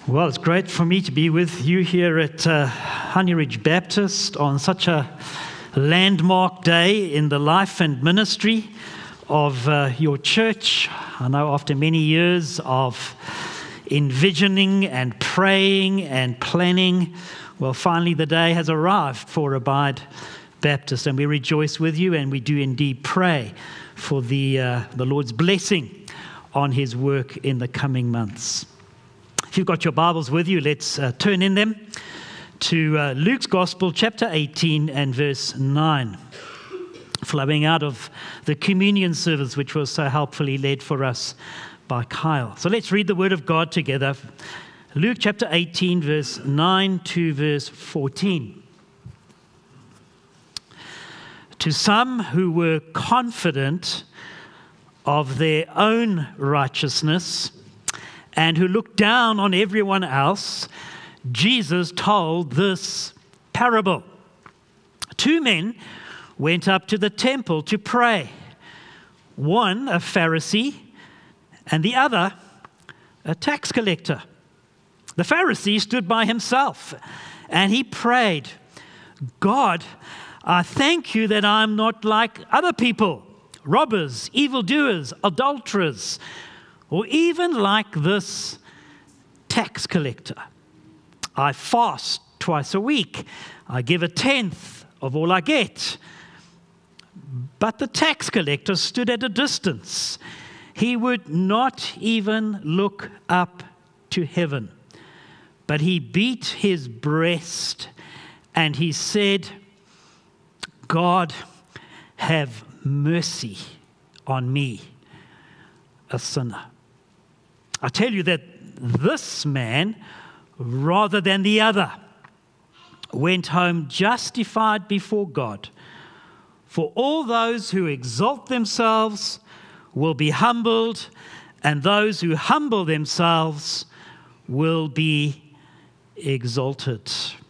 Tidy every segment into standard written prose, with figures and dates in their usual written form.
Well, it's great for me to be with you here at Honey Ridge Baptist on such a landmark day in the life and ministry of your church. I know after many years of envisioning and praying and planning, well, finally the day has arrived for Abide Baptist, and we rejoice with you, and we do indeed pray for the Lord's blessing on His work in the coming months. If you've got your Bibles with you, let's turn in them to Luke's Gospel, chapter 18 and verse 9, flowing out of the communion service, which was so helpfully led for us by Kyle. So let's read the Word of God together. Luke chapter 18, verse 9 to verse 14. To some who were confident of their own righteousness and who looked down on everyone else, Jesus told this parable. Two men went up to the temple to pray, one a Pharisee and the other a tax collector. The Pharisee stood by himself and he prayed, "God, I thank you that I'm not like other people, robbers, evildoers, adulterers, or even like this tax collector. I fast twice a week. I give a tenth of all I get." But the tax collector stood at a distance. He would not even look up to heaven, but he beat his breast and he said, "God, have mercy on me, a sinner." I tell you that this man, rather than the other, went home justified before God. For all those who exalt themselves will be humbled, and those who humble themselves will be exalted.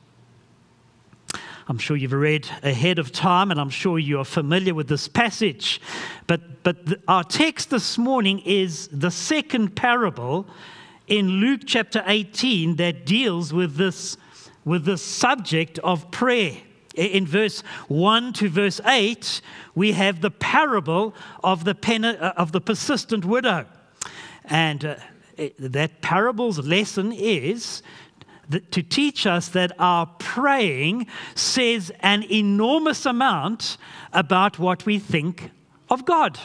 I'm sure you've read ahead of time, and I'm sure you are familiar with this passage. But our text this morning is the second parable in Luke chapter 18 that deals with this subject of prayer. In verse 1 to verse 8, we have the parable of the persistent widow. And that parable's lesson is to teach us that our praying says an enormous amount about what we think of God.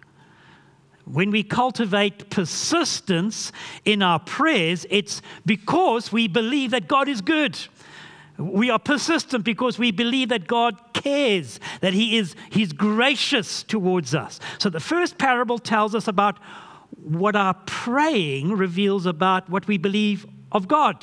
When we cultivate persistence in our prayers, it's because we believe that God is good. We are persistent because we believe that God cares, that He's gracious towards us. So the first parable tells us about what our praying reveals about what we believe of God.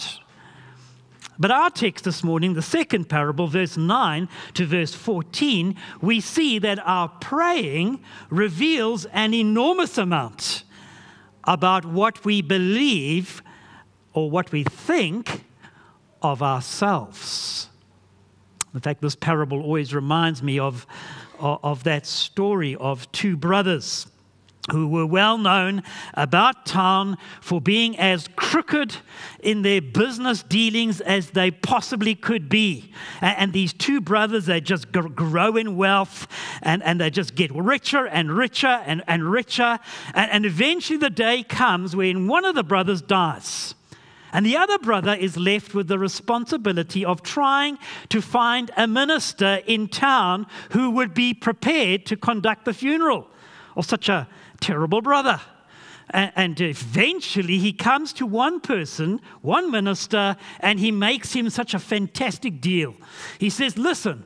But our text this morning, the second parable, verse 9 to verse 14, we see that our praying reveals an enormous amount about what we believe or what we think of ourselves. In fact, this parable always reminds me of that story of two brothers who were well known about town for being as crooked in their business dealings as they possibly could be. And these two brothers, they just grow in wealth and they just get richer and richer and richer. And eventually the day comes when one of the brothers dies. And the other brother is left with the responsibility of trying to find a minister in town who would be prepared to conduct the funeral of such a terrible brother. And eventually he comes to one person, one minister, and he makes him such a fantastic deal. He says, "Listen,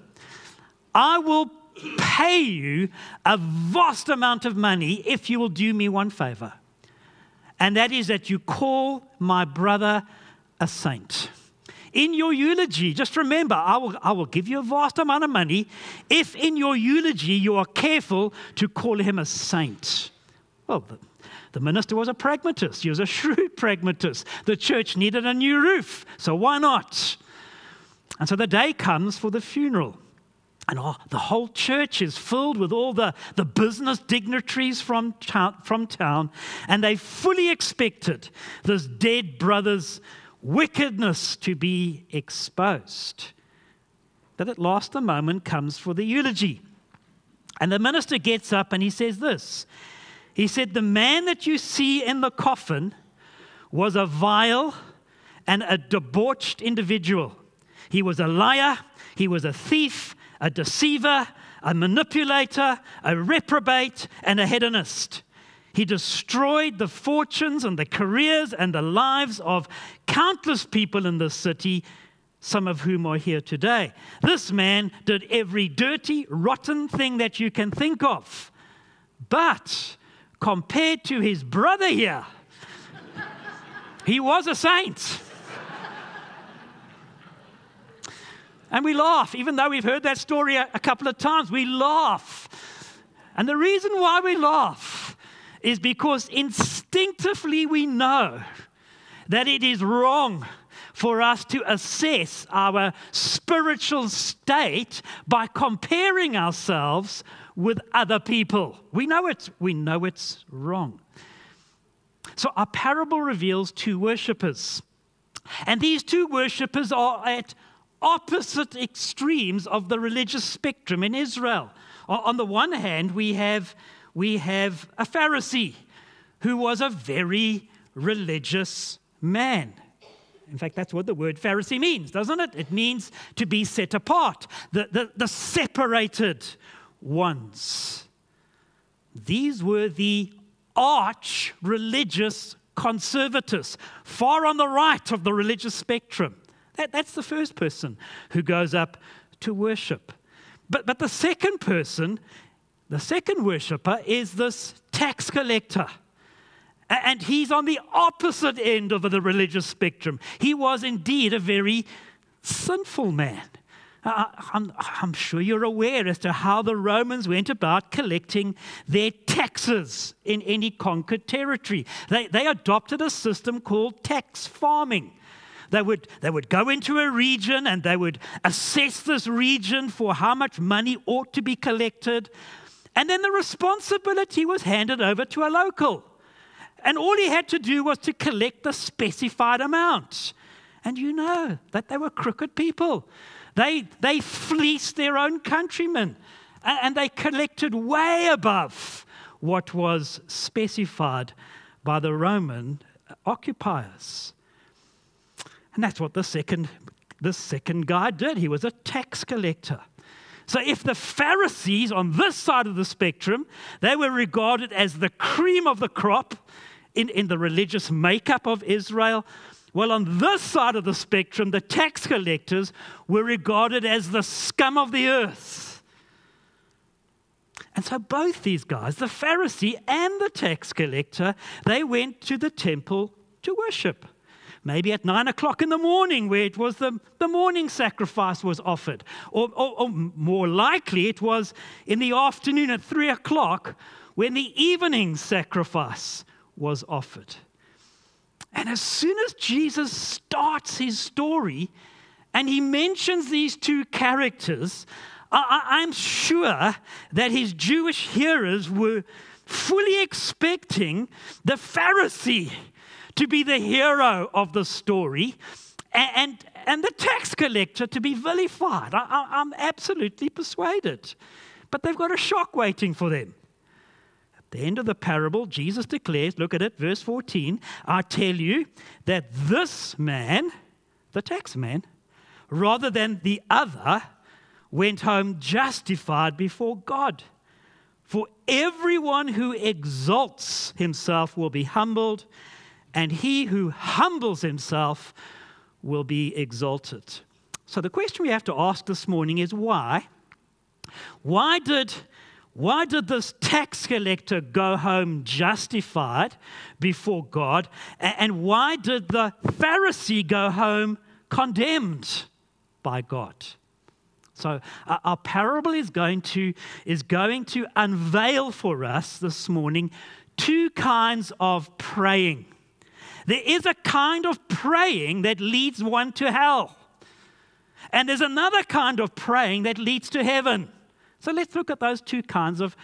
I will pay you a vast amount of money if you will do me one favor. And that is that you call my brother a saint. In your eulogy, just remember, I will give you a vast amount of money if in your eulogy you are careful to call him a saint." Well, the minister was a pragmatist. He was a shrewd pragmatist. The church needed a new roof, so why not? And so the day comes for the funeral. And the whole church is filled with all the business dignitaries from town. And they fully expected this dead brother's wickedness to be exposed. But at last the moment comes for the eulogy. And the minister gets up and he says this. He said, the man that you see in the coffin was a vile and a debauched individual. He was a liar, he was a thief, a deceiver, a manipulator, a reprobate, and a hedonist. He destroyed the fortunes and the careers and the lives of countless people in this city, some of whom are here today. This man did every dirty, rotten thing that you can think of. But compared to his brother here, he was a saint. And we laugh, even though we've heard that story a couple of times, we laugh. And the reason why we laugh is because instinctively we know that it is wrong for us to assess our spiritual state by comparing ourselves with other people. We know it's wrong. So our parable reveals two worshippers. And these two worshippers are at opposite extremes of the religious spectrum in Israel. On the one hand, we have a Pharisee who was a very religious man. In fact, that's what the word Pharisee means, doesn't it? It means to be set apart, the separated ones. These were the arch-religious conservatives, far on the right of the religious spectrum. That's the first person who goes up to worship. But the second person, the second worshiper, is this tax collector. And he's on the opposite end of the religious spectrum. He was indeed a very sinful man. I'm sure you're aware as to how the Romans went about collecting their taxes in any conquered territory. They adopted a system called tax farming. They would go into a region and they would assess this region for how much money ought to be collected. And then the responsibility was handed over to a local. And all he had to do was to collect the specified amount. And you know that they were crooked people. They fleeced their own countrymen. And they collected way above what was specified by the Roman occupiers. And that's what the second guy did. He was a tax collector. So if the Pharisees on this side of the spectrum, they were regarded as the cream of the crop in the religious makeup of Israel, well, on this side of the spectrum, the tax collectors were regarded as the scum of the earth. And so both these guys, the Pharisee and the tax collector, they went to the temple to worship. Maybe at 9 o'clock in the morning, where it was the morning sacrifice was offered. Or more likely, it was in the afternoon at 3 o'clock, when the evening sacrifice was offered. And as soon as Jesus starts his story, and he mentions these two characters, I'm sure that his Jewish hearers were fully expecting the Pharisee to be the hero of the story, and the tax collector to be vilified. I'm absolutely persuaded. But they've got a shock waiting for them. At the end of the parable, Jesus declares, look at it, verse 14, I tell you that this man, the tax man, rather than the other, went home justified before God. For everyone who exalts himself will be humbled, and he who humbles himself will be exalted. So the question we have to ask this morning is why? Why did this tax collector go home justified before God? And why did the Pharisee go home condemned by God? So our parable is going to unveil for us this morning two kinds of praying. There is a kind of praying that leads one to hell. And there's another kind of praying that leads to heaven. So let's look at those two kinds of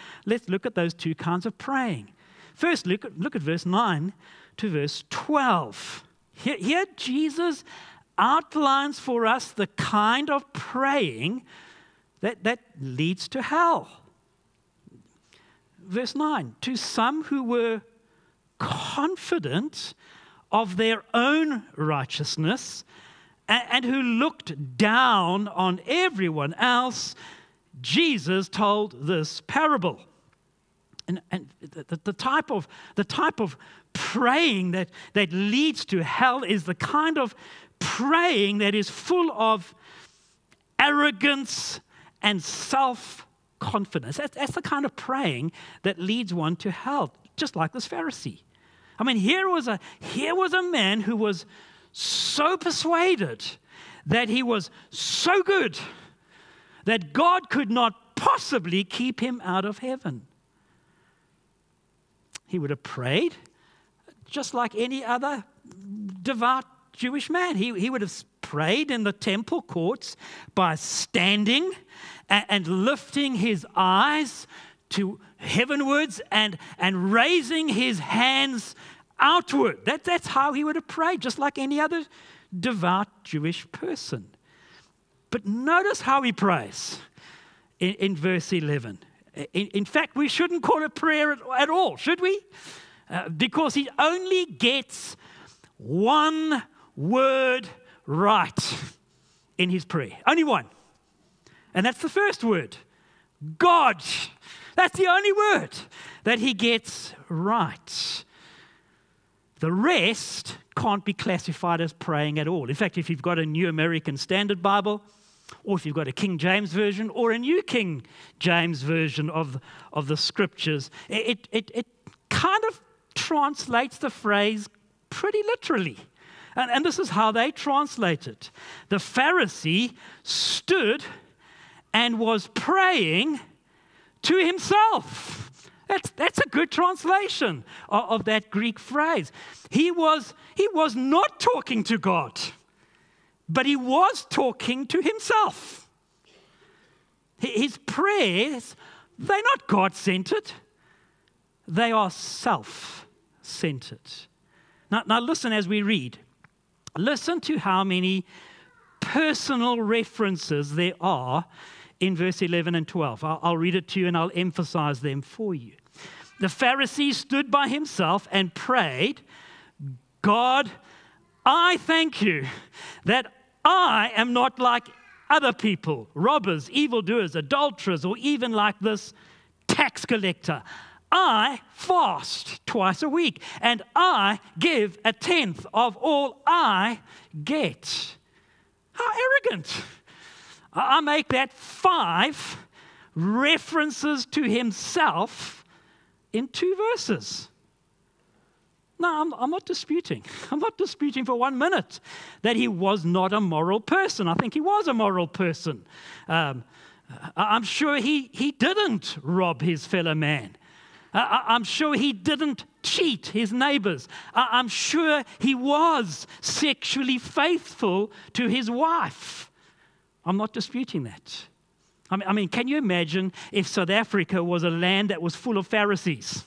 praying. First, look at verse 9 to verse 12. Here Jesus outlines for us the kind of praying that leads to hell. Verse 9, to some who were confident of their own righteousness and who looked down on everyone else, Jesus told this parable. And the type of praying that leads to hell is the kind of praying that is full of arrogance and self-confidence. That's the kind of praying that leads one to hell, just like this Pharisee. I mean, here was a man who was so persuaded that he was so good that God could not possibly keep him out of heaven. He would have prayed just like any other devout Jewish man. He would have prayed in the temple courts by standing and lifting his eyes to heavenwards and raising his hands outward. That's how he would have prayed, just like any other devout Jewish person. But notice how he prays in verse 11. In fact, we shouldn't call it prayer at all, should we? Because he only gets one word right in his prayer. Only one. And that's the first word. God. That's the only word that he gets right. The rest can't be classified as praying at all. In fact, if you've got a New American Standard Bible, or if you've got a King James Version, or a New King James Version of the Scriptures, it kind of translates the phrase pretty literally. And this is how they translate it. The Pharisee stood and was praying to himself. That's a good translation of that Greek phrase. He was not talking to God, but he was talking to himself. His prayers, they're not God-centered. They are self-centered. Now listen as we read. Listen to how many personal references there are in verse 11 and 12. I'll read it to you and I'll emphasize them for you. The Pharisee stood by himself and prayed, God, I thank you that I am not like other people, robbers, evildoers, adulterers, or even like this tax collector. I fast twice a week, and I give 1/10 of all I get. How arrogant. I make that 5 references to himself in 2 verses. No, I'm not disputing. I'm not disputing for 1 minute that he was not a moral person. I think he was a moral person. I'm sure he didn't rob his fellow man. I'm sure he didn't cheat his neighbors. I'm sure he was sexually faithful to his wife. I'm not disputing that. I mean, can you imagine if South Africa was a land that was full of Pharisees?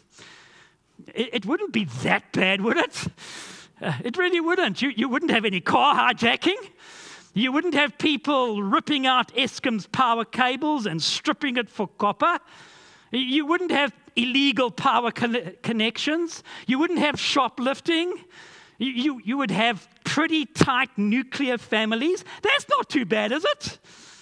It wouldn't be that bad, would it? It really wouldn't. You wouldn't have any car hijacking. You wouldn't have people ripping out Eskom's power cables and stripping it for copper. You wouldn't have illegal power connections. You wouldn't have shoplifting. You would have pretty tight nuclear families. That's not too bad, is it?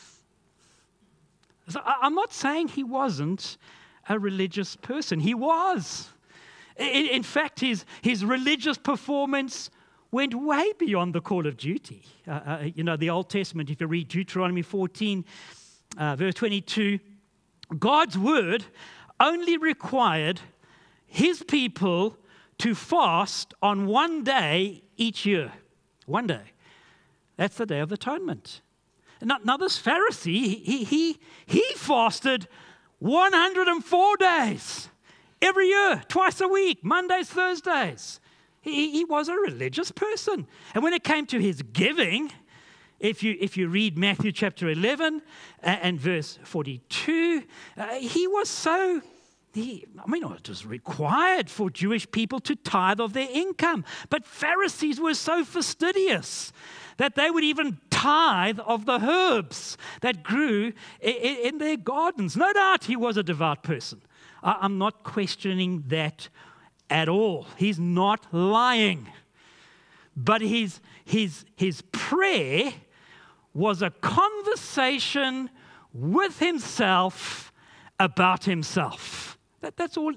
So I'm not saying he wasn't a religious person. He was. In fact, his religious performance went way beyond the call of duty. The Old Testament, if you read Deuteronomy 14, verse 22, God's word only required his people to fast on 1 day each year. 1 day. That's the Day of Atonement. Now this Pharisee, he fasted 104 days. Every year, twice a week, Mondays, Thursdays. He was a religious person. And when it came to his giving, if you read Matthew chapter 11 and verse 42, he was so it was required for Jewish people to tithe of their income. But Pharisees were so fastidious that they would even tithe of the herbs that grew in their gardens. No doubt he was a devout person. I'm not questioning that at all. He's not lying. But his prayer was a conversation with himself about himself. That's all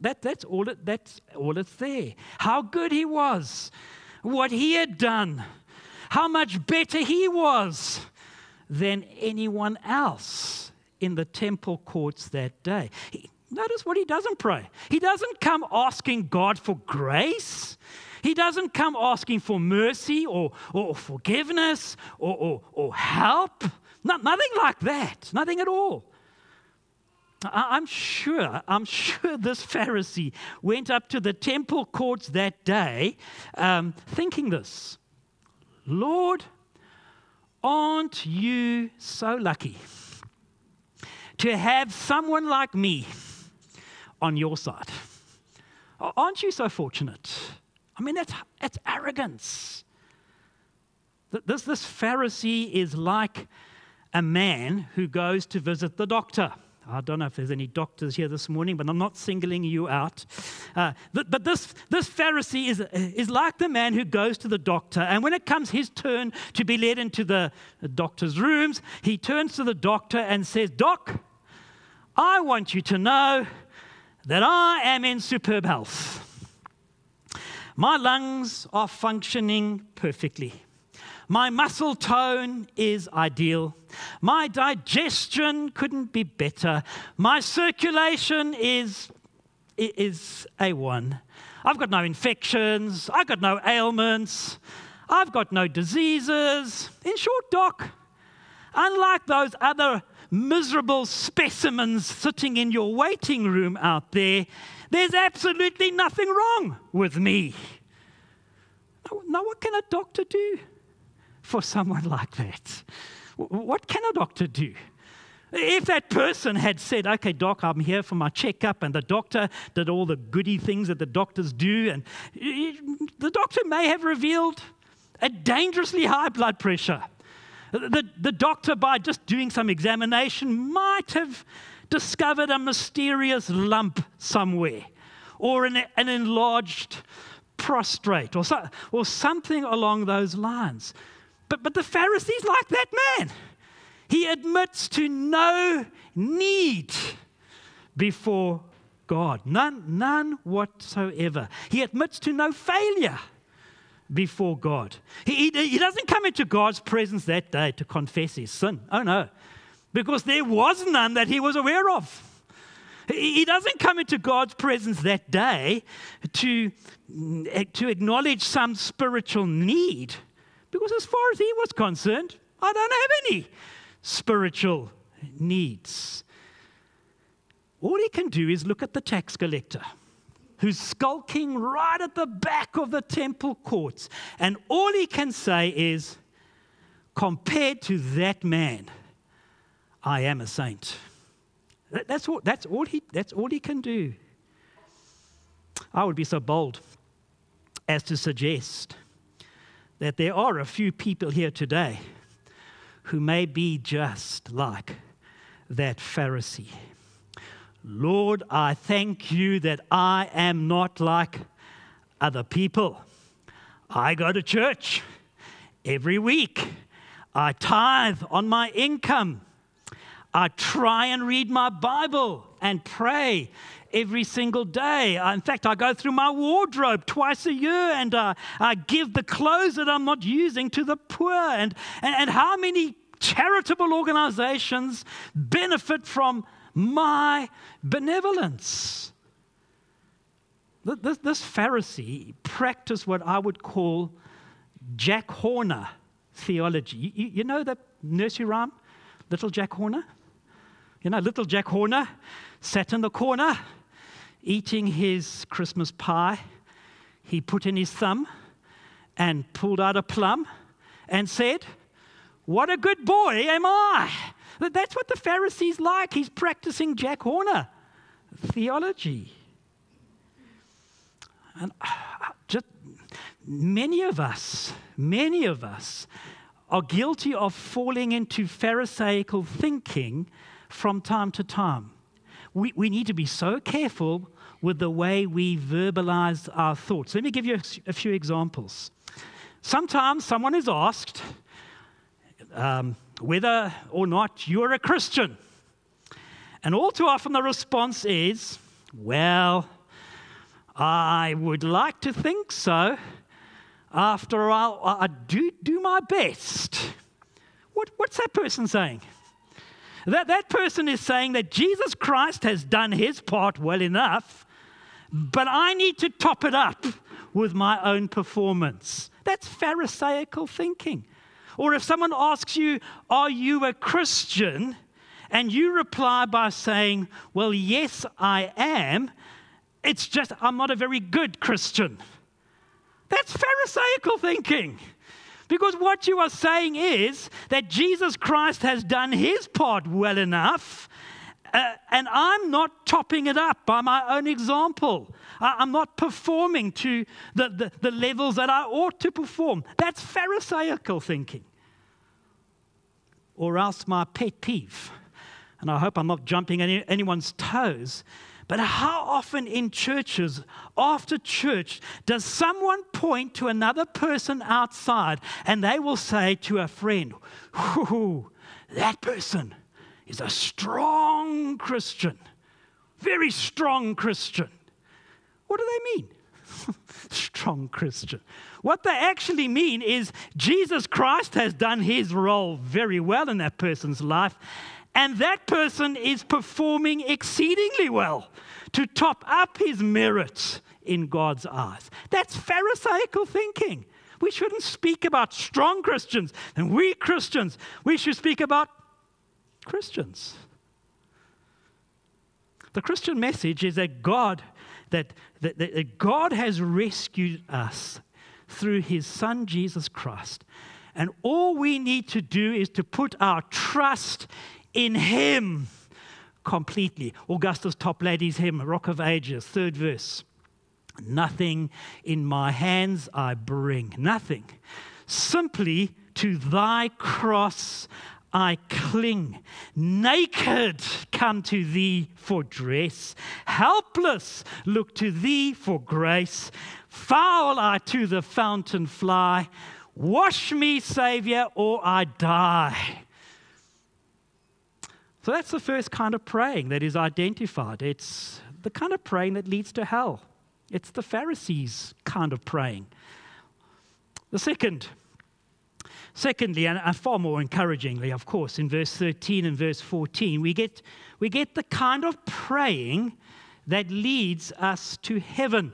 it's there. How good he was, what he had done, how much better he was than anyone else in the temple courts that day. Notice what he doesn't pray. He doesn't come asking God for grace. He doesn't come asking for mercy or forgiveness or help. Nothing like that. Nothing at all. I'm sure this Pharisee went up to the temple courts that day thinking this: Lord, aren't you so lucky to have someone like me on your side? Aren't you so fortunate? I mean, that's arrogance. This Pharisee is like a man who goes to visit the doctor. I don't know if there's any doctors here this morning, but I'm not singling you out. But this Pharisee is like the man who goes to the doctor, and when it comes his turn to be led into the doctor's rooms, he turns to the doctor and says, "Doc, I want you to know that I am in superb health. My lungs are functioning perfectly. My muscle tone is ideal. My digestion couldn't be better. My circulation is A1. I've got no infections. I've got no ailments. I've got no diseases. In short, Doc, unlike those other miserable specimens sitting in your waiting room out there, there's absolutely nothing wrong with me." Now, what can a doctor do for someone like that? What can a doctor do? If that person had said, "Okay, Doc, I'm here for my checkup," and the doctor did all the goody things that the doctors do, and the doctor may have revealed a dangerously high blood pressure. The doctor, by just doing some examination, might have discovered a mysterious lump somewhere, or an enlarged prostate, or something along those lines. But the Pharisee's like that man. He admits to no need before God, none whatsoever. He admits to no failure before God. He doesn't come into God's presence that day to confess his sin. Oh no, because there was none that he was aware of. He doesn't come into God's presence that day to acknowledge some spiritual need, because as far as he was concerned, I don't have any spiritual needs. All he can do is look at the tax collector who's skulking right at the back of the temple courts, and all he can say is, compared to that man, I am a saint. That's all he can do. I would be so bold as to suggest that there are a few people here today who may be just like that Pharisee. Lord, I thank you that I am not like other people. I go to church every week. I tithe on my income. I try and read my Bible and pray every single day. In fact, I go through my wardrobe twice a year, and I give the clothes that I'm not using to the poor. And how many charitable organizations benefit from my benevolence? This Pharisee practiced what I would call Jack Horner theology. You know that nursery rhyme, Little Jack Horner? You know, little Jack Horner sat in the corner eating his Christmas pie. He put in his thumb and pulled out a plum and said, "What a good boy am I." That's what the Pharisee's like. He's practicing Jack Horner theology. And just many of us are guilty of falling into Pharisaical thinking from time to time. We need to be so careful with the way we verbalize our thoughts. Let me give you a few examples. Sometimes someone is asked whether or not you're a Christian. And all too often the response is, well, I would like to think so. After all, I do my best. What's that person saying? That person is saying that Jesus Christ has done his part well enough, but I need to top it up with my own performance. That's Pharisaical thinking. Or if someone asks you, are you a Christian? And you reply by saying, well, yes, I am. It's just I'm not a very good Christian. That's Pharisaical thinking. Because what you are saying is that Jesus Christ has done his part well enough, and I'm not topping it up by my own example. I'm not performing to the levels that I ought to perform. That's Pharisaical thinking. Or else my pet peeve, and I hope I'm not jumping anyone's toes, but how often in churches, after church, does someone point to another person outside and they will say to a friend, that person is a strong Christian, very strong Christian. What do they mean? Strong Christian. What they actually mean is Jesus Christ has done his role very well in that person's life, and that person is performing exceedingly well to top up his merit in God's eyes. That's Pharisaical thinking. We shouldn't speak about strong Christians and weak Christians. We should speak about Christians. The Christian message is that God has rescued us through his Son, Jesus Christ. And all we need to do is to put our trust in him completely. Augustus Topladi's hymn, Rock of Ages, 3rd verse. Nothing in my hands I bring, nothing. Simply to thy cross I cling. Naked come to thee for dress. Helpless look to thee for grace. Foul I to the fountain fly. Wash me, Savior, or I die. So that's the first kind of praying that is identified. It's the kind of praying that leads to hell. It's the Pharisees' kind of praying. The secondly, and far more encouragingly, of course, in verse 13 and verse 14, we get the kind of praying that leads us to heaven.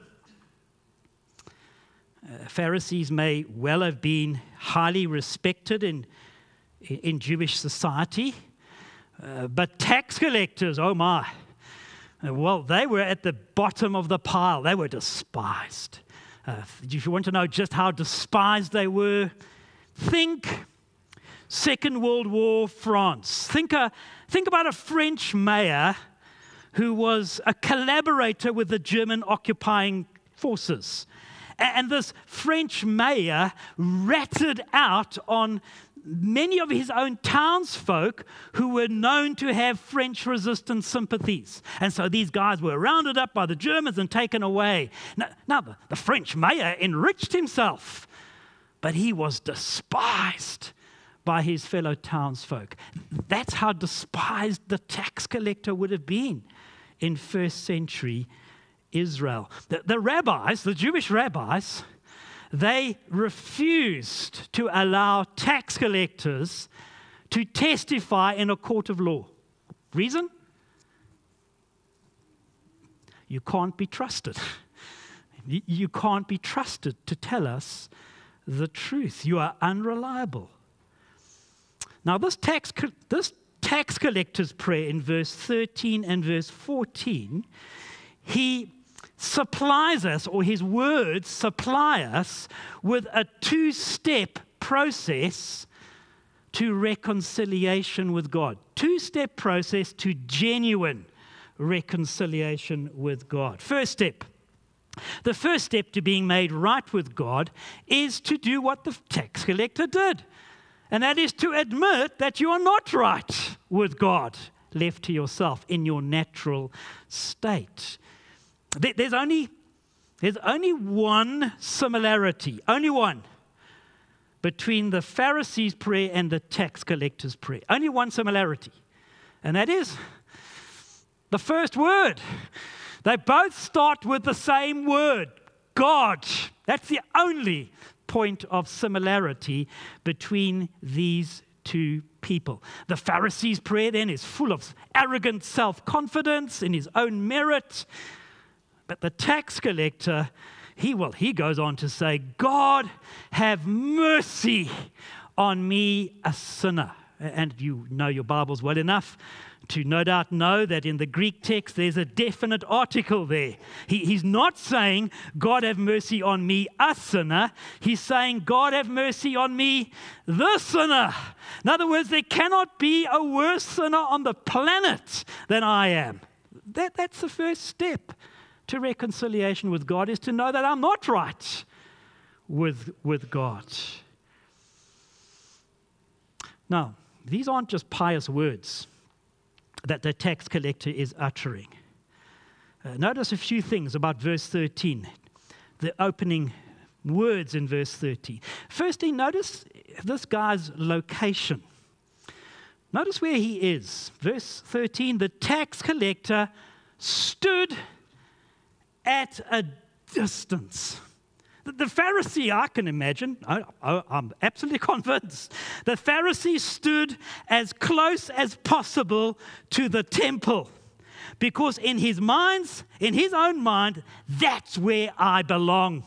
Pharisees may well have been highly respected in Jewish society, but tax collectors, oh my, well, they were at the bottom of the pile. They were despised. If you want to know just how despised they were, think Second World War France. Think about a French mayor who was a collaborator with the German occupying forces. And this French mayor ratted out on many of his own townsfolk who were known to have French resistance sympathies. And so these guys were rounded up by the Germans and taken away. Now the French mayor enriched himself, but he was despised by his fellow townsfolk. That's how despised the tax collector would have been in first century Israel. The rabbis, the Jewish rabbis, they refused to allow tax collectors to testify in a court of law. Reason? You can't be trusted. You can't be trusted to tell us the truth. You are unreliable. Now, this tax collector's prayer in verse 13 and verse 14, he supplies us, or his words supply us with a two-step process to reconciliation with God. Two-step process to genuine reconciliation with God. First step. The first step to being made right with God is to do what the tax collector did. And that is to admit that you are not right with God, left to yourself in your natural state. There's only one similarity, only one, between the Pharisees' prayer and the tax collector's prayer. Only one similarity. And that is the first word. They both start with the same word, God. That's the only point of similarity between these two people. The Pharisees' prayer then is full of arrogant self-confidence in his own merit. But the tax collector, he goes on to say, God, have mercy on me, a sinner. And you know your Bibles well enough to no doubt know that in the Greek text there's a definite article there. He's not saying, God have mercy on me, a sinner. He's saying, God have mercy on me, the sinner. In other words, there cannot be a worse sinner on the planet than I am. That's the first step to reconciliation with God, is to know that I'm not right with God. Now, these aren't just pious words that the tax collector is uttering. Notice a few things about verse 13, the opening words in verse 13. Firstly, notice this guy's location. Notice where he is. Verse 13, the tax collector stood at a distance. The Pharisee, I can imagine, I'm absolutely convinced, the Pharisee stood as close as possible to the temple, because in his own mind, that's where I belong.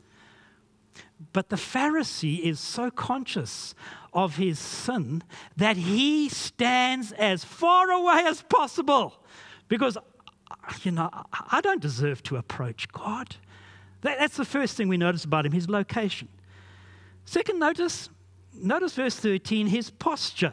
But the Pharisee is so conscious of his sin that he stands as far away as possible, because, I don't deserve to approach God. That's the first thing we notice about him, his location. Second, notice verse 13, his posture.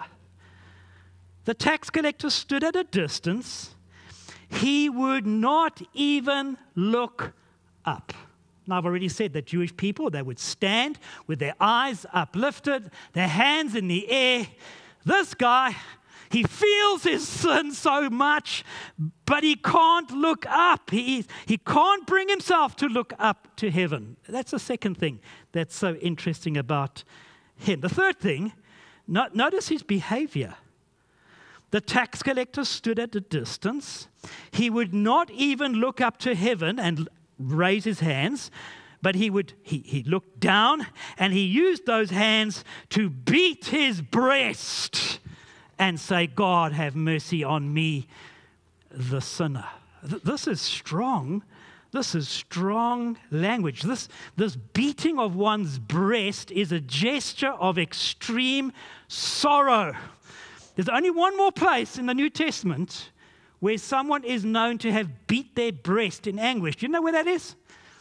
The tax collector stood at a distance. He would not even look up. Now, I've already said that Jewish people, they would stand with their eyes uplifted, their hands in the air. This guy, he feels his sin so much, but he can't look up. He can't bring himself to look up to heaven. That's the second thing that's so interesting about him. The third thing, notice his behavior. The tax collector stood at a distance. He would not even look up to heaven and raise his hands, but he looked down and he used those hands to beat his breast and say, God, have mercy on me, the sinner. This is strong. This is strong language. This beating of one's breast is a gesture of extreme sorrow. There's only one more place in the New Testament where someone is known to have beat their breast in anguish. Do you know where that is?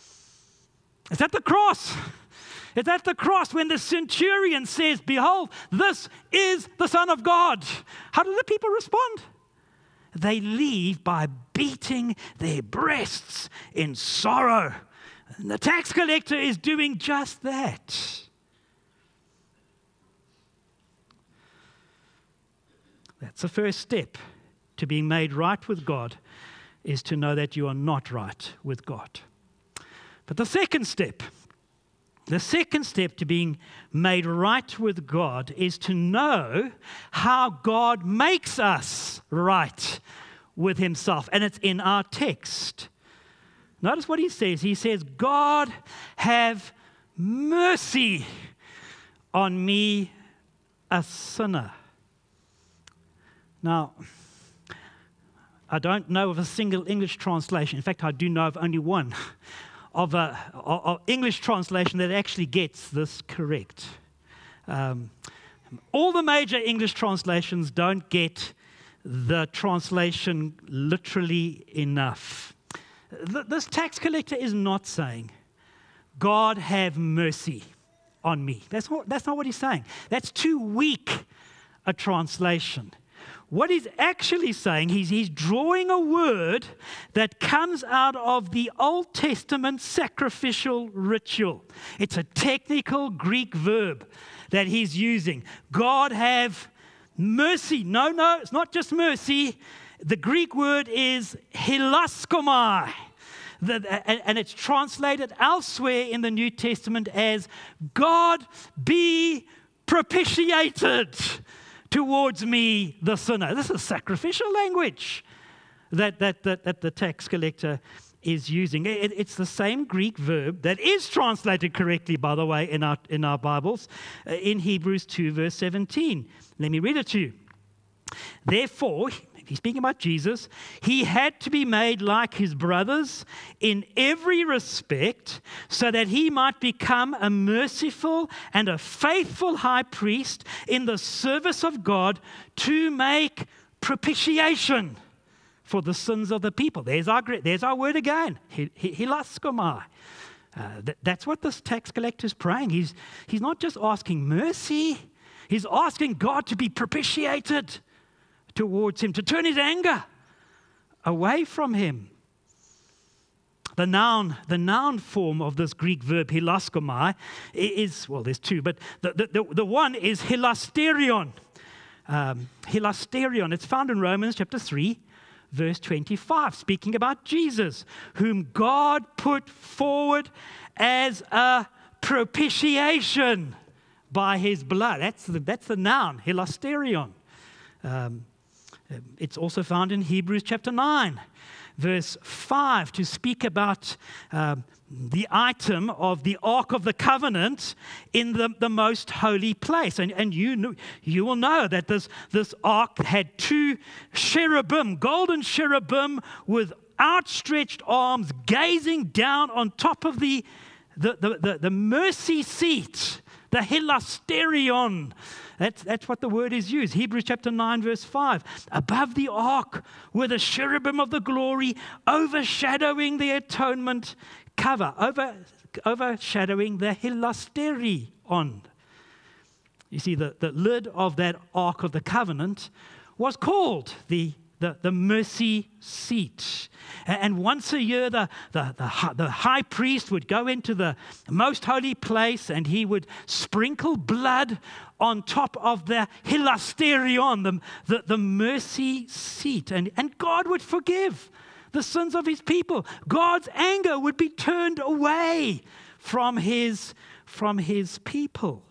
It's at the cross. It's at the cross when the centurion says, behold, this is the Son of God. How do the people respond? They leave by beating their breasts in sorrow. And the tax collector is doing just that. That's the first step to being made right with God, is to know that you are not right with God. But the second step to being made right with God is to know how God makes us right with himself. And it's in our text. Notice what he says. He says, God, have mercy on me, a sinner. Now, I don't know of a single English translation. In fact, I do know of only one of English translation that actually gets this correct. All the major English translations don't get the translation literally enough. This tax collector is not saying, God have mercy on me. That's not what he's saying. That's too weak a translation. what he's actually saying, he's drawing a word that comes out of the Old Testament sacrificial ritual. It's a technical Greek verb that he's using. God have mercy. No, it's not just mercy. The Greek word is hilaskomai. And it's translated elsewhere in the New Testament as God be propitiated towards me, the sinner. This is sacrificial language that the tax collector is using. It's the same Greek verb that is translated correctly, by the way, in our Bibles, in Hebrews 2, verse 17. Let me read it to you. Therefore, he's speaking about Jesus, he had to be made like his brothers in every respect, so that he might become a merciful and a faithful high priest in the service of God to make propitiation for the sins of the people. There's our word again, hilaskomai. That's what this tax collector is praying. He's not just asking mercy, he's asking God to be propitiated towards him, to turn his anger away from him. The noun form of this Greek verb, hilaskomai, is, well, there's two, but the one is hilasterion. Hilasterion, it's found in Romans chapter 3, verse 25, speaking about Jesus, whom God put forward as a propitiation by his blood. That's the noun, hilasterion. It's also found in Hebrews chapter 9, verse 5, to speak about the item of the Ark of the Covenant in the most holy place. And you will know that this Ark had two cherubim, golden cherubim with outstretched arms gazing down on top of the mercy seat, the hilasterion. That's what the word is used. Hebrews chapter 9, verse 5. Above the ark were the cherubim of the glory, overshadowing the atonement cover, overshadowing the hilasterion. You see, the lid of that ark of the covenant was called the mercy seat. And once a year, the high priest would go into the most holy place and he would sprinkle blood on top of the hilasterion, the mercy seat. And God would forgive the sins of his people. God's anger would be turned away from his people.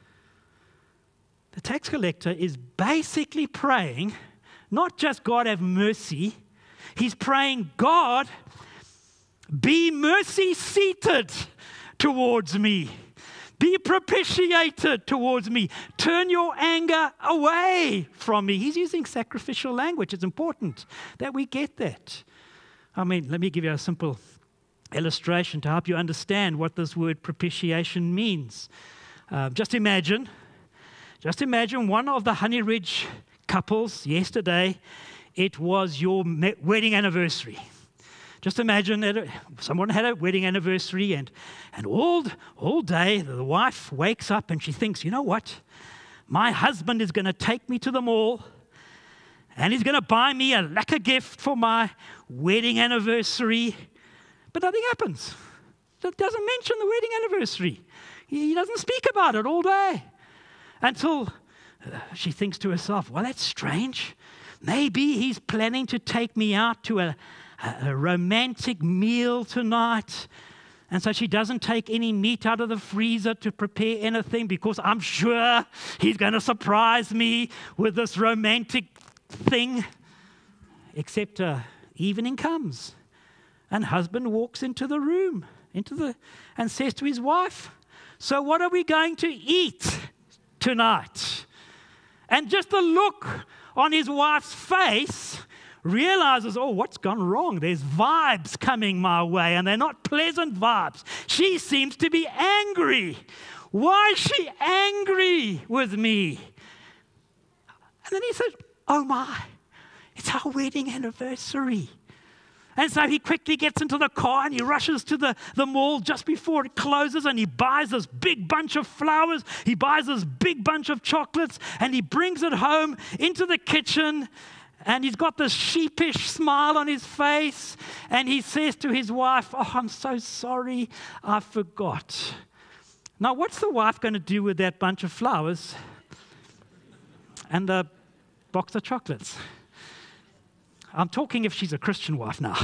The tax collector is basically praying, not just God have mercy, he's praying, God, be mercy seated towards me. Be propitiated towards me. Turn your anger away from me. He's using sacrificial language. It's important that we get that. I mean, let me give you a simple illustration to help you understand what this word propitiation means. Just imagine one of the Honey Ridge couples yesterday, it was your wedding anniversary. Just imagine that someone had a wedding anniversary and all day the wife wakes up and she thinks, you know what? My husband is going to take me to the mall and he's going to buy me a lacquer gift for my wedding anniversary. But nothing happens. It doesn't mention the wedding anniversary. He doesn't speak about it all day until she thinks to herself, well, that's strange. Maybe he's planning to take me out to a romantic meal tonight. And so she doesn't take any meat out of the freezer to prepare anything because I'm sure he's going to surprise me with this romantic thing. Except evening comes and husband walks into the room and says to his wife, so what are we going to eat tonight? And just the look on his wife's face realizes, oh, what's gone wrong? There's vibes coming my way, and they're not pleasant vibes. She seems to be angry. Why is she angry with me? And then he says, oh my, it's our wedding anniversary. And so he quickly gets into the car and he rushes to the mall just before it closes, and he buys this big bunch of flowers. He buys this big bunch of chocolates, and he brings it home into the kitchen, and he's got this sheepish smile on his face, and he says to his wife, "Oh, I'm so sorry, I forgot." Now, what's the wife going to do with that bunch of flowers and the box of chocolates? I'm talking if she's a Christian wife now.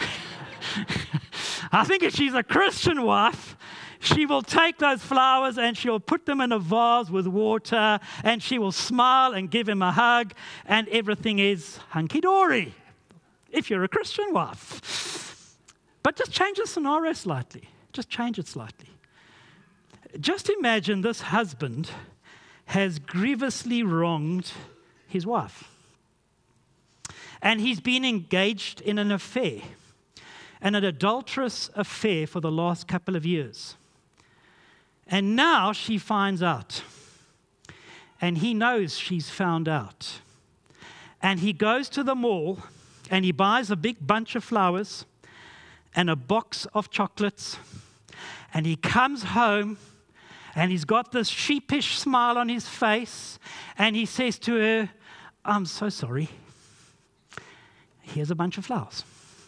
I think if she's a Christian wife, she will take those flowers and she'll put them in a vase with water, and she will smile and give him a hug, and everything is hunky-dory, if you're a Christian wife. But just change the scenario slightly. Just change it slightly. Just imagine this husband has grievously wronged his wife. And he's been engaged in an affair, an adulterous affair for the last couple of years. And now she finds out. And he knows she's found out. And he goes to the mall and he buys a big bunch of flowers and a box of chocolates. And he comes home and he's got this sheepish smile on his face. And he says to her, "I'm so sorry. Here's a bunch of flowers."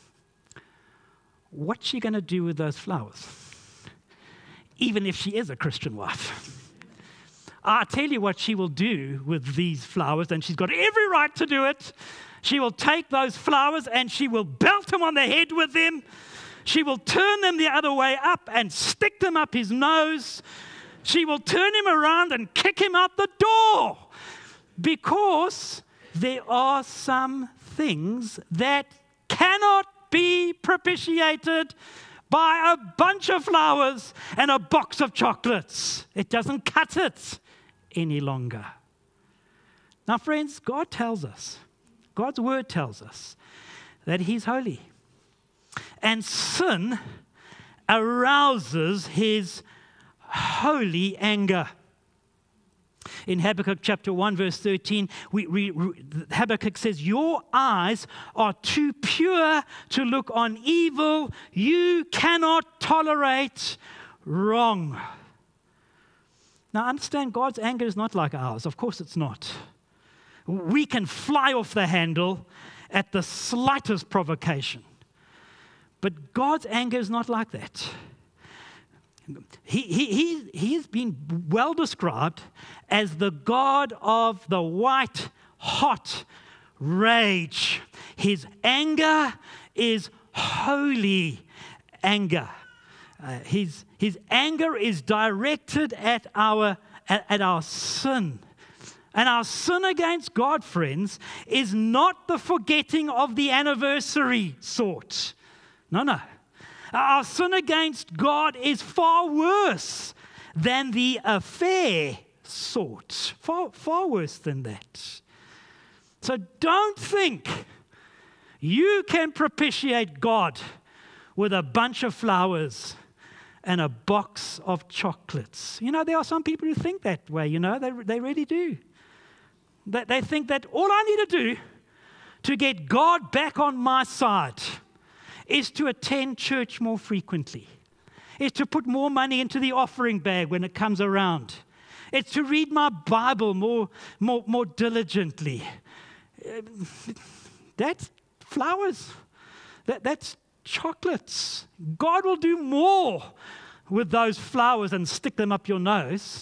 What's she going to do with those flowers? Even if she is a Christian wife. I'll tell you what she will do with these flowers, and she's got every right to do it. She will take those flowers and she will belt him on the head with them. She will turn them the other way up and stick them up his nose. She will turn him around and kick him out the door, because there are some things that cannot be propitiated by a bunch of flowers and a box of chocolates. It doesn't cut it any longer. Now, friends, God tells us, God's word tells us that He's holy. And sin arouses His holy anger. In Habakkuk chapter 1, verse 13, Habakkuk says, "Your eyes are too pure to look on evil. You cannot tolerate wrong." Now understand, God's anger is not like ours. Of course it's not. We can fly off the handle at the slightest provocation. But God's anger is not like that. He has been well described as the God of the white hot rage. His anger is holy anger. His anger is directed at our sin. And our sin against God, friends, is not the forgetting of the anniversary sort. No. Our sin against God is far worse than the affair sort. Far worse than that. So don't think you can propitiate God with a bunch of flowers and a box of chocolates. You know, there are some people who think that way, you know, they really do. They think that all I need to do to get God back on my side is to attend church more frequently. It's to put more money into the offering bag when it comes around. It's to read my Bible more diligently. That's flowers. That's chocolates. God will do more with those flowers and stick them up your nose.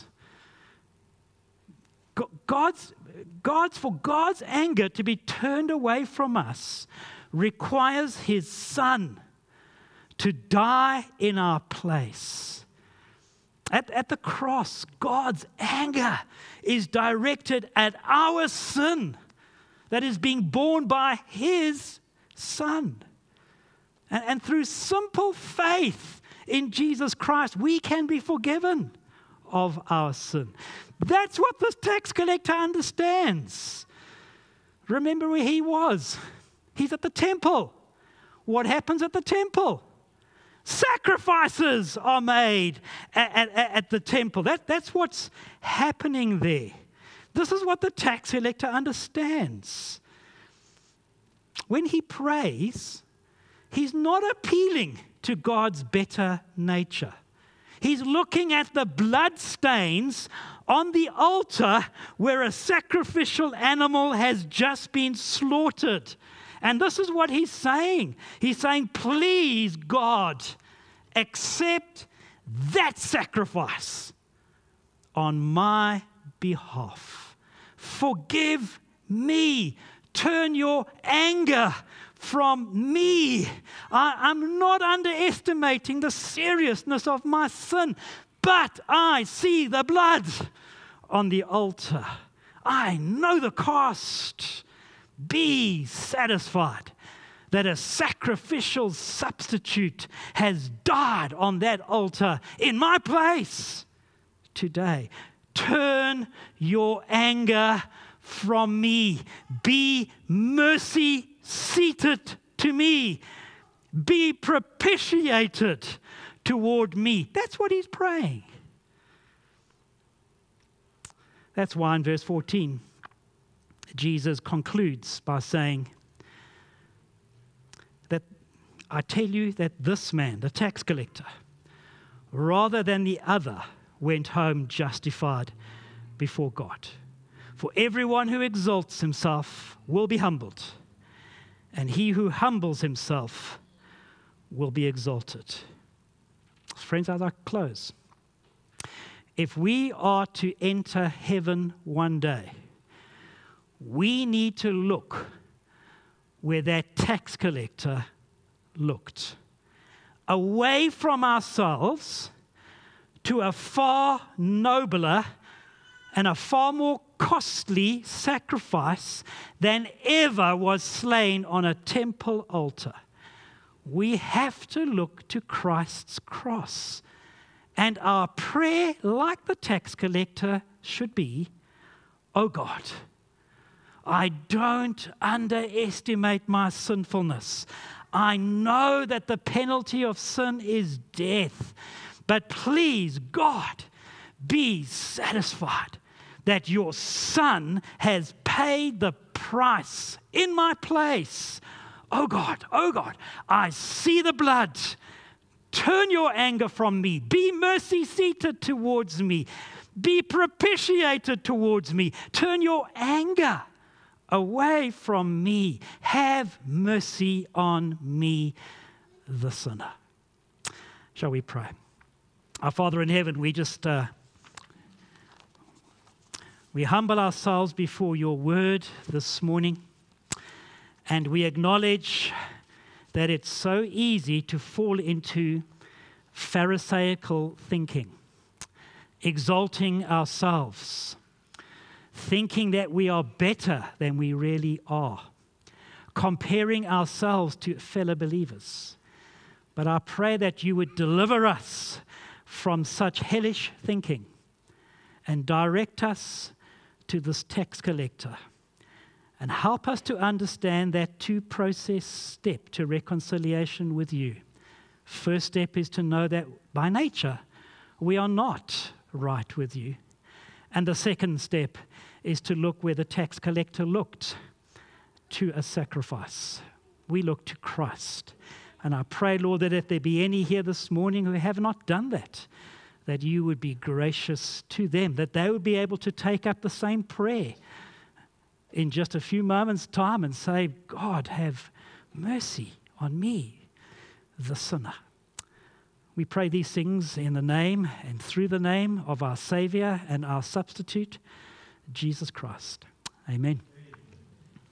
For God's anger to be turned away from us requires His Son to die in our place. At the cross, God's anger is directed at our sin that is being borne by His Son. And through simple faith in Jesus Christ, we can be forgiven of our sin. That's what this tax collector understands. Remember where he was. He's at the temple. What happens at the temple? Sacrifices are made at the temple. That's what's happening there. This is what the tax collector understands. When he prays, he's not appealing to God's better nature. He's looking at the blood stains on the altar where a sacrificial animal has just been slaughtered. And this is what he's saying. He's saying, please, God, accept that sacrifice on my behalf. Forgive me. Turn your anger from me. I'm not underestimating the seriousness of my sin, but I see the blood on the altar. I know the cost. Be satisfied that a sacrificial substitute has died on that altar in my place today. Turn your anger from me. Be mercy seated to me. Be propitiated toward me. That's what he's praying. That's why in verse 14, Jesus concludes by saying that I tell you that this man, the tax collector, rather than the other, went home justified before God. For everyone who exalts himself will be humbled, and he who humbles himself will be exalted. Friends, as I close, if we are to enter heaven one day, we need to look where that tax collector looked. Away from ourselves to a far nobler and a far more costly sacrifice than ever was slain on a temple altar. We have to look to Christ's cross. And our prayer, like the tax collector, should be, oh God, I don't underestimate my sinfulness. I know that the penalty of sin is death. But please, God, be satisfied that your Son has paid the price in my place. Oh God, I see the blood. Turn your anger from me. Be mercy seated towards me. Be propitiated towards me. Turn your anger away from me. Have mercy on me, the sinner. Shall we pray? Our Father in heaven, we humble ourselves before your word this morning, and we acknowledge that it's so easy to fall into Pharisaical thinking, exalting ourselves, thinking that we are better than we really are, comparing ourselves to fellow believers. But I pray that you would deliver us from such hellish thinking and direct us to this tax collector and help us to understand that two-process step to reconciliation with you. First step is to know that by nature we are not right with you. And the second step is to look where the tax collector looked, to a sacrifice. We look to Christ. And I pray, Lord, that if there be any here this morning who have not done that, that you would be gracious to them, that they would be able to take up the same prayer in just a few moments' time and say, God, have mercy on me, the sinner. We pray these things in the name and through the name of our Savior and our substitute, Jesus Christ. Amen.